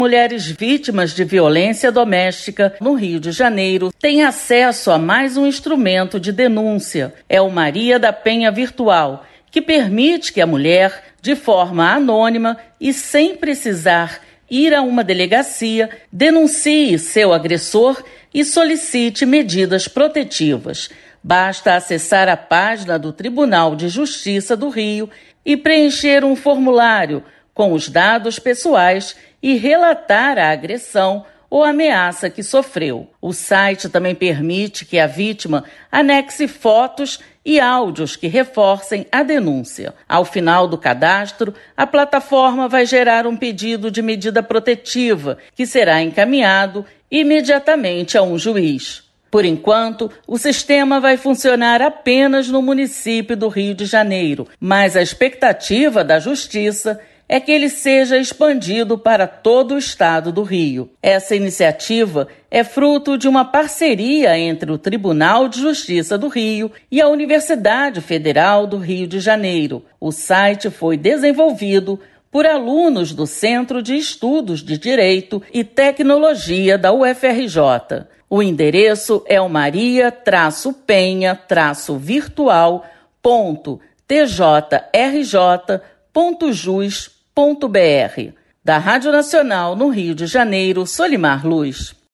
Mulheres vítimas de violência doméstica no Rio de Janeiro têm acesso a mais um instrumento de denúncia. É o Maria da Penha Virtual, que permite que a mulher, de forma anônima e sem precisar ir a uma delegacia, denuncie seu agressor e solicite medidas protetivas. Basta acessar a página do Tribunal de Justiça do Rio e preencher um formulário com os dados pessoais e relatar a agressão ou ameaça que sofreu. O site também permite que a vítima anexe fotos e áudios que reforcem a denúncia. Ao final do cadastro, a plataforma vai gerar um pedido de medida protetiva, que será encaminhado imediatamente a um juiz. Por enquanto, o sistema vai funcionar apenas no município do Rio de Janeiro, mas a expectativa da Justiça é que ele seja expandido para todo o estado do Rio. Essa iniciativa é fruto de uma parceria entre o Tribunal de Justiça do Rio e a Universidade Federal do Rio de Janeiro. O site foi desenvolvido por alunos do Centro de Estudos de Direito e Tecnologia da UFRJ. O endereço é o maria-penha-virtual.tjrj.jus.br. Da Rádio Nacional no Rio de Janeiro, Solimar Luz.